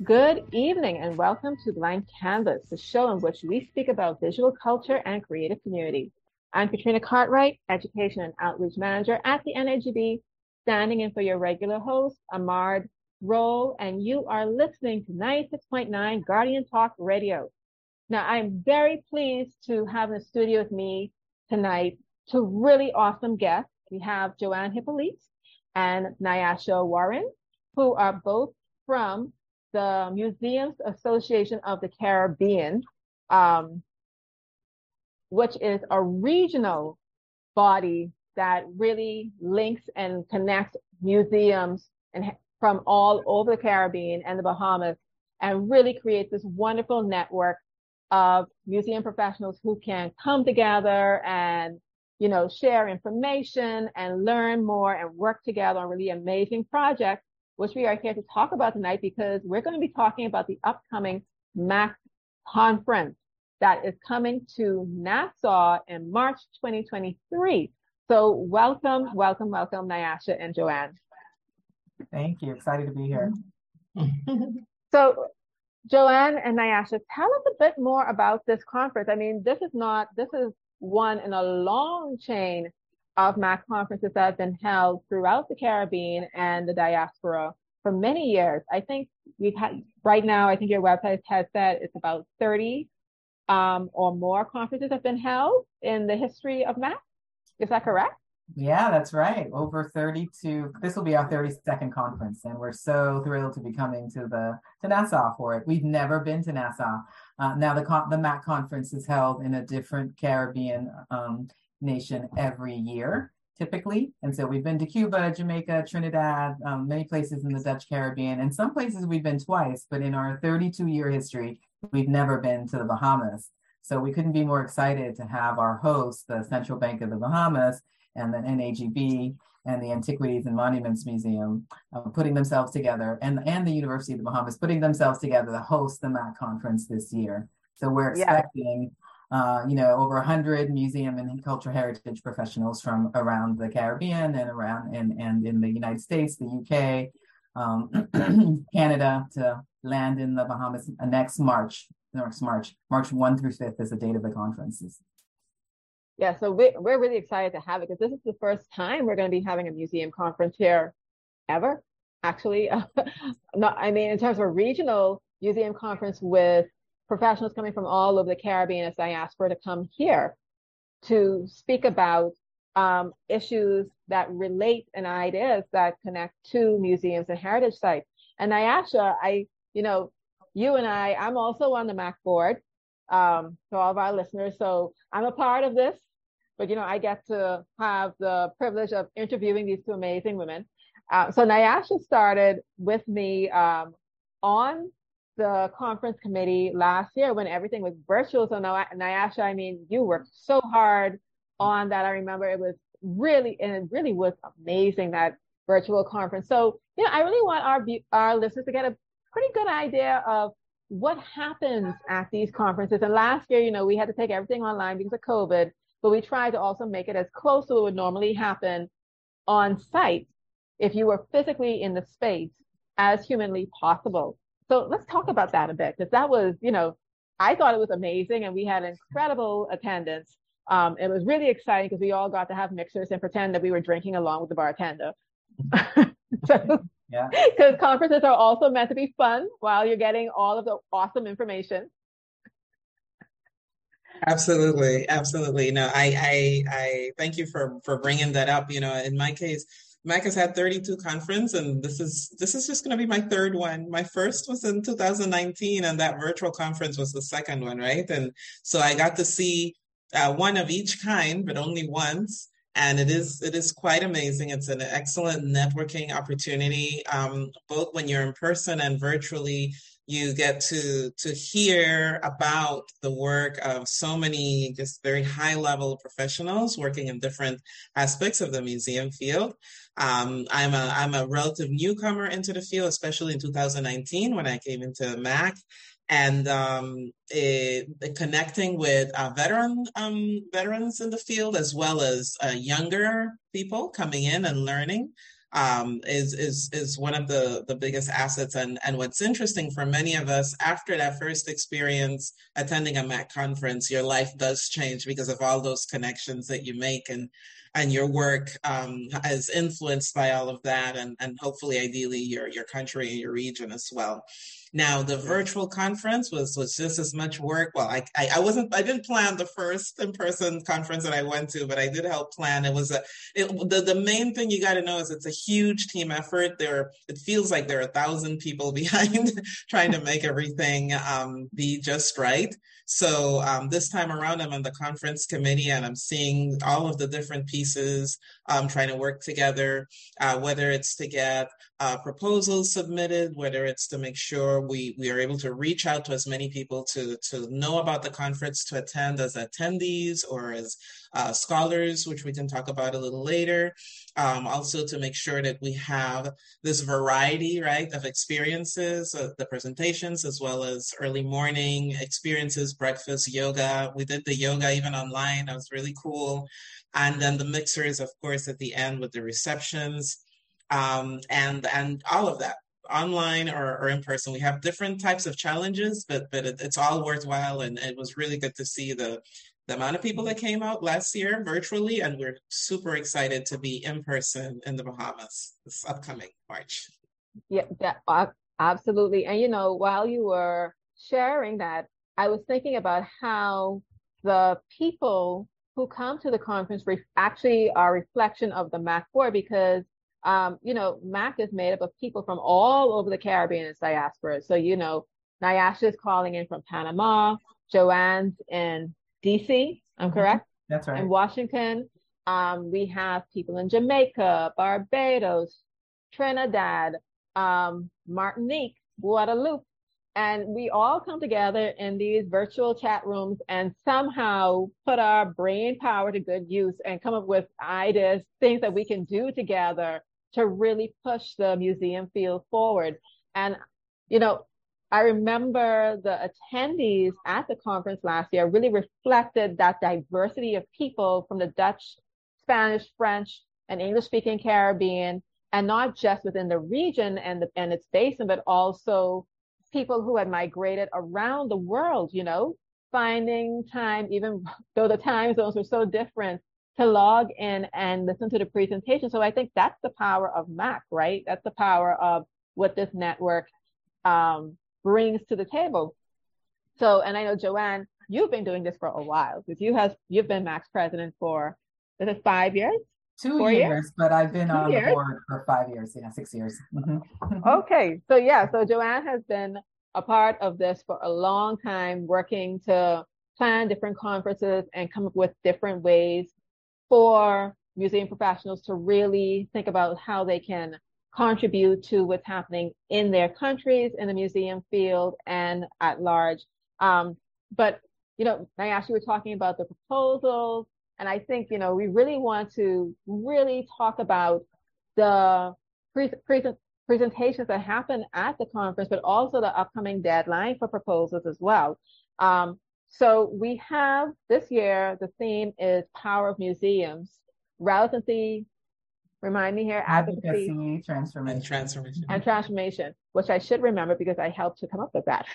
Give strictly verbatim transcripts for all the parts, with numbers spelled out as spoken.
Good evening and welcome to Blank Canvas, the show in which we speak about visual culture and creative community. I'm Katrina Cartwright, Education and Outreach Manager at the N A G B, standing in for your regular host, Ahmad Roll, and you are listening to ninety-six point nine Guardian Talk Radio. Now, I'm very pleased to have in the studio with me tonight two really awesome guests. We have Joanne Hippolyte and Nyasha Warren, who are both from the Museums Association of the Caribbean, um, which is a regional body that really links and connects museums and from all over the Caribbean and the Bahamas, and really creates this wonderful network of museum professionals who can come together and, you know, share information and learn more and work together on really amazing projects, which we are here to talk about tonight because we're going to be talking about the upcoming M A C conference that is coming to Nassau in March twenty twenty-three. So welcome, welcome, welcome, Nyasha and Joanne. Thank you. Excited to be here. So Joanne and Nyasha, tell us a bit more about this conference. I mean, this is not, this is one in a long chain of M A C conferences that have been held throughout the Caribbean and the diaspora for many years. I think we've had, right now, I think your website has said it's about thirty um, or more conferences have been held in the history of M A C. Is that correct? Yeah, that's right. Over thirty-two. This will be our thirty-second conference, and we're so thrilled to be coming to the to Nassau for it. We've never been to Nassau. Uh, now the the M A C conference is held in a different Caribbean um, nation every year, typically. And so we've been to Cuba, Jamaica, Trinidad, um, many places in the Dutch Caribbean, and some places we've been twice. But in our thirty-two year history, we've never been to the Bahamas. So we couldn't be more excited to have our host, the Central Bank of the Bahamas, and the N A G B and the Antiquities and Monuments Museum uh, putting themselves together, and, and the University of the Bahamas putting themselves together to host the M A C conference this year. So we're expecting, yeah. uh, you know, over one hundred museum and cultural heritage professionals from around the Caribbean and around and, and in the United States, the U K, um, Canada, to land in the Bahamas next March. Next March, March first through fifth is the date of the conferences. Yeah, so we, we're really excited to have it because this is the first time we're going to be having a museum conference here ever, actually. Not, I mean, in terms of a regional museum conference with professionals coming from all over the Caribbean as diaspora to come here to speak about um, issues that relate and ideas that connect to museums and heritage sites. And Nyasha, I, you know, you and I, I'm also on the M A C board. Um, to all of our listeners. So I'm a part of this, but, you know, I get to have the privilege of interviewing these two amazing women. Uh, so Nyasha started with me um, on the conference committee last year when everything was virtual. So now, Nyasha, I mean, you worked so hard on that. I remember it was really, and it really was amazing, that virtual conference. So, you know, I really want our, our listeners to get a pretty good idea of what happens at these conferences. And last year, you know, we had to take everything online because of COVID, but we tried to also make it as close to what would normally happen on site if you were physically in the space as humanly possible. So let's talk about that a bit, because that was, you know, I thought it was amazing and we had incredible attendance. Um, it was really exciting because we all got to have mixers and pretend that we were drinking along with the bartender. So, yeah, because conferences are also meant to be fun while you're getting all of the awesome information. Absolutely, absolutely. No, I, I, I thank you for for bringing that up. You know, in my case, M A C has had thirty-two conferences, and this is this is just going to be my third one. My first was in two thousand nineteen, and that virtual conference was the second one, right? And so I got to see uh, one of each kind, but only once. And it is it is quite amazing. It's an excellent networking opportunity, um, both when you're in person and virtually. You get to to hear about the work of so many just very high level professionals working in different aspects of the museum field. Um, I'm a I'm a relative newcomer into the field, especially in two thousand nineteen when I came into M A C. And um, it, it connecting with uh, veteran um, veterans in the field, as well as uh, younger people coming in and learning. um, is is is one of the the biggest assets. And and what's interesting for many of us, after that first experience attending a M A C conference, your life does change because of all those connections that you make, and and your work um, is influenced by all of that, and and hopefully, ideally, your your country and your region as well. Now, the virtual conference was was just as much work. Well, I, I I wasn't I didn't plan the first in person conference that I went to, but I did help plan. It was a it, the the main thing you got to know is it's a huge team effort. There it feels like there are a thousand people behind trying to make everything um, be just right. So um, this time around, I'm on the conference committee, and I'm seeing all of the different pieces um, trying to work together. Uh, whether it's to get uh, proposals submitted, whether it's to make sure we we are able to reach out to as many people to to know about the conference, to attend as attendees or as uh, scholars, which we can talk about a little later. Um, also to make sure that we have this variety, right, of experiences, uh, the presentations, as well as early morning experiences, breakfast, yoga. We did the yoga even online. That was really cool. And then the mixers, of course, at the end with the receptions, um, and and all of that, online or, or in person. We have different types of challenges, but but it, it's all worthwhile. And it was really good to see the the amount of people that came out last year virtually, and we're super excited to be in person in the Bahamas this upcoming March. Yeah, that, uh, absolutely. And you know, while you were sharing that, I was thinking about how the people who come to the conference re- actually are a reflection of the M A C board, because um, you know, M A C is made up of people from all over the Caribbean and diaspora. So you know, Nyasha is calling in from Panama, Joanne's in D C, I'm correct? That's right. In Washington. Um, we have people in Jamaica, Barbados, Trinidad, um, Martinique, Guadeloupe, and we all come together in these virtual chat rooms and somehow put our brain power to good use and come up with ideas, things that we can do together to really push the museum field forward. And, you know, I remember the attendees at the conference last year really reflected that diversity of people from the Dutch, Spanish, French, and English-speaking Caribbean, and not just within the region and, the, and its basin, but also people who had migrated around the world, you know, finding time, even though the time zones were so different, to log in and listen to the presentation. So I think that's the power of M A C, right? That's the power of what this network um, brings to the table. So, and I know, Joanne, you've been doing this for a while, because you have, you've been M A C president for, is it five years? Two Four years, years, but I've been Two on years? the board for five years, yeah, six years. Mm-hmm. Okay, so yeah, so Joanne has been a part of this for a long time, working to plan different conferences and come up with different ways for museum professionals to really think about how they can contribute to what's happening in their countries, in the museum field, and at large. Um, but, you know, Nyasha, you were talking about the proposals, and I think, you know, we really want to really talk about the pre- present presentations that happen at the conference, but also the upcoming deadline for proposals as well. Um, so we have this year, the theme is Power of Museums, Relevancy, remind me here, advocacy, Advocacy, transformation. And transformation. and transformation, which I should remember because I helped to come up with that.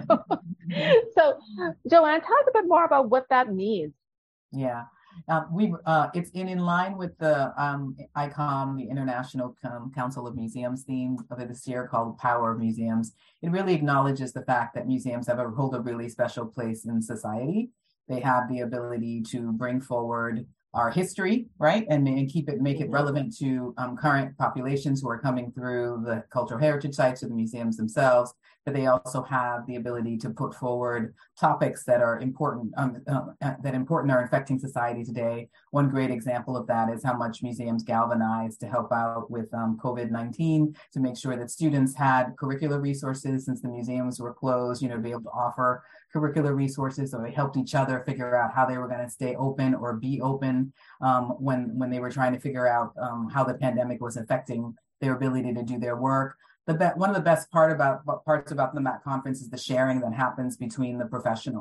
So, Joanne, talk a bit more about what that means. Yeah, uh, we uh, it's in, in line with the um, I COM, the International um, Council of Museums theme of this year called Power of Museums. It really acknowledges the fact that museums have a hold a really special place in society. They have the ability to bring forward our history, right, and, and keep it, make it relevant to um, current populations who are coming through the cultural heritage sites or the museums themselves. But they also have the ability to put forward topics that are important, um, uh, that important are affecting society today. One great example of that is how much museums galvanized to help out with um, COVID nineteen, to make sure that students had curricular resources since the museums were closed, you know, to be able to offer curricular resources. So they helped each other figure out how they were going to stay open or be open um, when, when they were trying to figure out um, how the pandemic was affecting their ability to do their work. The be- one of the best part about parts about the M A C conference is the sharing that happens between the professionals.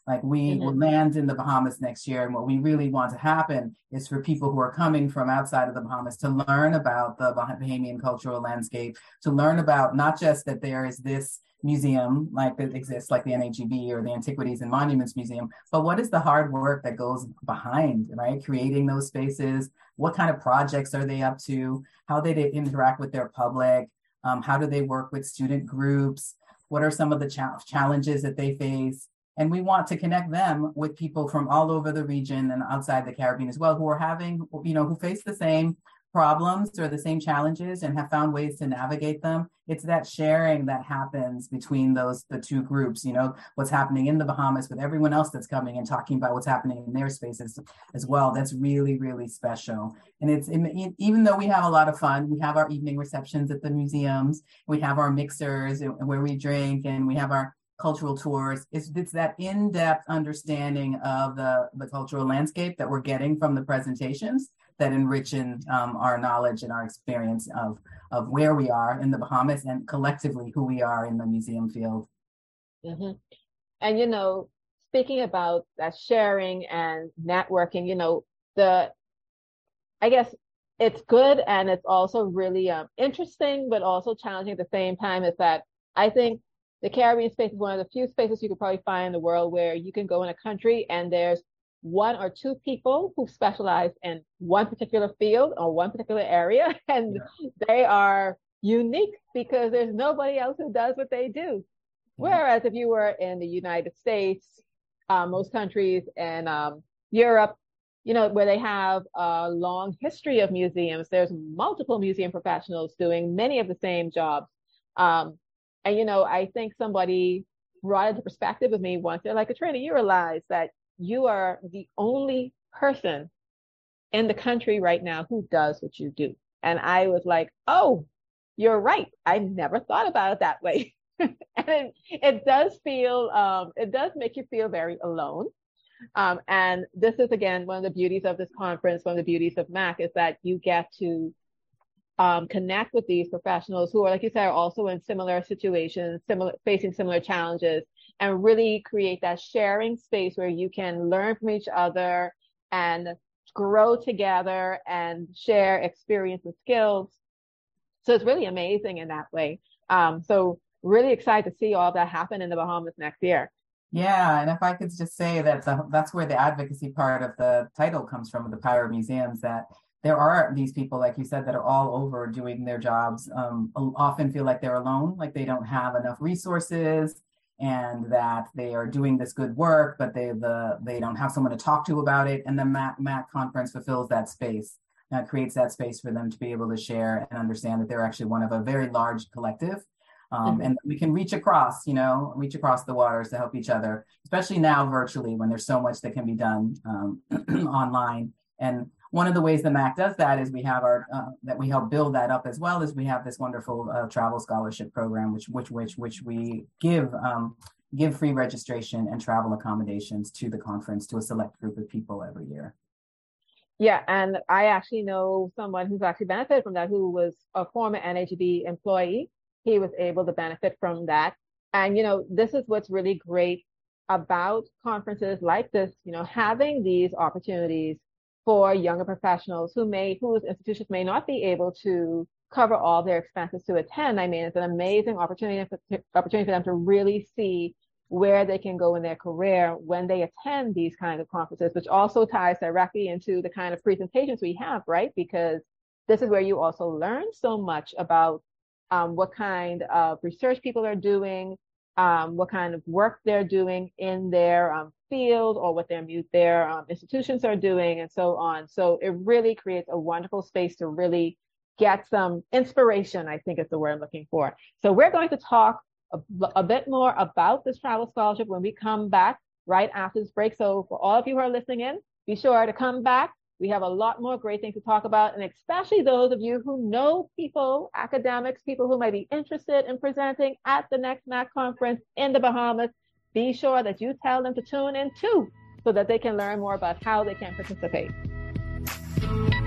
Like we Mm-hmm. will land in the Bahamas next year. And what we really want to happen is for people who are coming from outside of the Bahamas to learn about the Bahamian cultural landscape, to learn about not just that there is this museum like that exists, like the N A G B or the Antiquities and Monuments Museum, but what is the hard work that goes behind, right? Creating those spaces, what kind of projects are they up to? How they, they interact with their public? Um, how do they work with student groups? What are some of the cha- challenges that they face? And we want to connect them with people from all over the region and outside the Caribbean as well, who are having, you know, who face the same problems or the same challenges and have found ways to navigate them. It's that sharing that happens between those, the two groups, you know, what's happening in the Bahamas with everyone else that's coming and talking about what's happening in their spaces as well. That's really, really special. And it's, even though we have a lot of fun, we have our evening receptions at the museums, we have our mixers where we drink, and we have our cultural tours. It's, it's that in-depth understanding of the, the cultural landscape that we're getting from the presentations that enrichen um, our knowledge and our experience of, of where we are in the Bahamas and collectively who we are in the museum field. Mm-hmm. And, you know, speaking about that sharing and networking, you know, the, I guess it's good and it's also really um, interesting, but also challenging at the same time, is that I think the Caribbean space is one of the few spaces you could probably find in the world where you can go in a country and there's one or two people who specialize in one particular field or one particular area, and yeah. they are unique because there's nobody else who does what they do. Yeah. Whereas if you were in the United States, uh, most countries in um, Europe, you know, where they have a long history of museums, there's multiple museum professionals doing many of the same jobs. Um, and, you know, I think somebody brought into perspective with me once. They're like, Katrina, you realize that you are the only person in the country right now who does what you do. And I was like, oh, you're right. I never thought about it that way. And it, it does feel, um, it does make you feel very alone. Um, and this is, again, one of the beauties of this conference, one of the beauties of M A C, is that you get to um, connect with these professionals who are, like you said, are also in similar situations, similar, facing similar challenges, and really create that sharing space where you can learn from each other and grow together and share experience and skills. So it's really amazing in that way. Um, so really excited to see all that happen in the Bahamas next year. Yeah, and if I could just say that the, that's where the advocacy part of the title comes from, the Power of Museums, that there are these people, like you said, that are all over doing their jobs, um, often feel like they're alone, like they don't have enough resources, and that they are doing this good work, but they the they don't have someone to talk to about it. And the M A C, M A C conference fulfills that space, uh, creates that space for them to be able to share and understand that they're actually one of a very large collective. Um, mm-hmm. And we can reach across, you know, reach across the waters to help each other, especially now virtually when there's so much that can be done um, online. And one of the ways the M A C does that is we have our, uh, that we help build that up, as well as we have this wonderful uh, travel scholarship program, which, which, which, which we give, um, give free registration and travel accommodations to the conference to a select group of people every year. Yeah, and I actually know someone who's actually benefited from that, who was a former N A G B employee. He was able to benefit from that. And, you know, this is what's really great about conferences like this, you know, having these opportunities for younger professionals who may, whose institutions may not be able to cover all their expenses to attend. I mean, it's an amazing opportunity for, opportunity for them to really see where they can go in their career when they attend these kinds of conferences, which also ties directly into the kind of presentations we have, right? Because this is where you also learn so much about um, what kind of research people are doing, um, what kind of work they're doing in their um, field, or what their, their um, institutions are doing, and so on. So it really creates a wonderful space to really get some inspiration, I think is the word I'm looking for. So we're going to talk a, a bit more about this travel scholarship when we come back right after this break. So for all of you who are listening in, be sure to come back. We have a lot more great things to talk about, and especially those of you who know people, academics, people who might be interested in presenting at the next M A C conference in the Bahamas. Be sure that you tell them to tune in too, so that they can learn more about how they can participate.